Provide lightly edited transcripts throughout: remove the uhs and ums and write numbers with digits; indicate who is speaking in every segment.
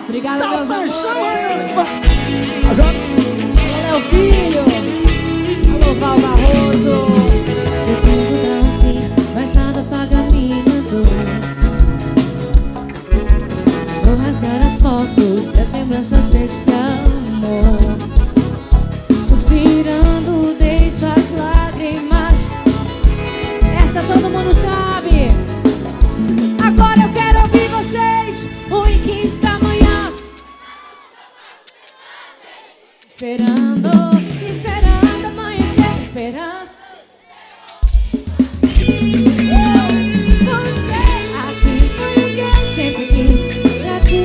Speaker 1: Obrigada,
Speaker 2: Dá
Speaker 1: meus
Speaker 2: paixão,
Speaker 1: amores.
Speaker 2: Alô,
Speaker 1: Léo Filho. Alô, Val Barroso.
Speaker 3: Eu tento dar um fim, mas nada paga minha dor. Vou rasgar as fotos e as lembranças desse amor. Suspirando, deixo as lágrimas.
Speaker 1: Essa todo mundo sabe. Agora eu quero ouvir vocês. 1h15 da manhã. Esperando, esperando amanhecer. Esperança. Você aqui foi o que eu sempre quis. Pra te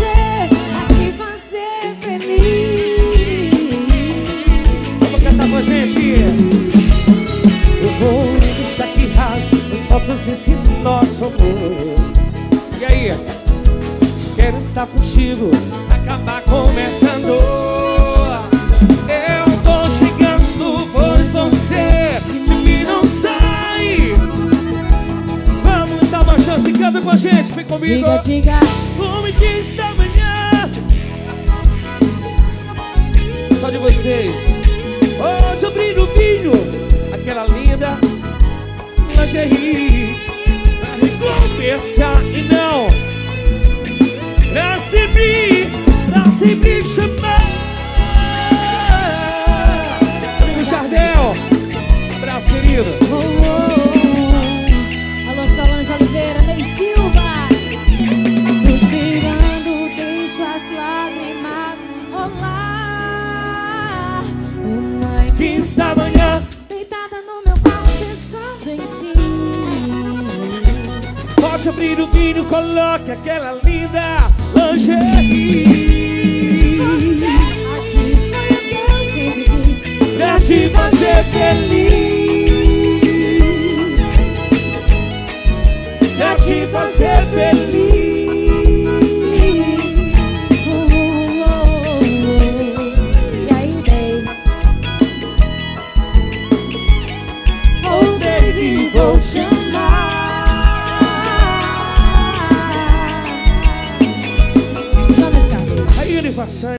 Speaker 1: fazer feliz.
Speaker 2: vamos cantar com a gente. Eu vou deixar que rasgue as fotos desse nosso amor. E aí? Quero estar contigo, acabar conversando. Eu tô chegando, pois você de mim não sai. Vamos dar uma chance, canta com a gente, vem comigo.
Speaker 1: Diga, diga.
Speaker 2: 1h15 da manhã. Só de vocês. Hoje eu brilho o vinho, aquela linda lingerie. Pra recomeçar e não pra sempre chamar. Amigo Jardel, abraço, querido.
Speaker 1: Oh, oh, oh. Alô, Solange Oliveira, Ney Silva. Suspirando, deixo as lágrimas rolar.
Speaker 2: 1h15 da manhã.
Speaker 1: Deitada no meu quarto pensando em ti.
Speaker 2: Pode abrir o vinho, coloque aquela linda lingerie.
Speaker 1: Aqui foi o que eu sempre quis.
Speaker 2: Pra te fazer feliz. Pra te fazer feliz.
Speaker 1: Oh, oh, oh, oh. E aí, baby?
Speaker 2: Oh baby, vou te amar.
Speaker 1: Chama esse cara.
Speaker 2: Aí ele vai sair.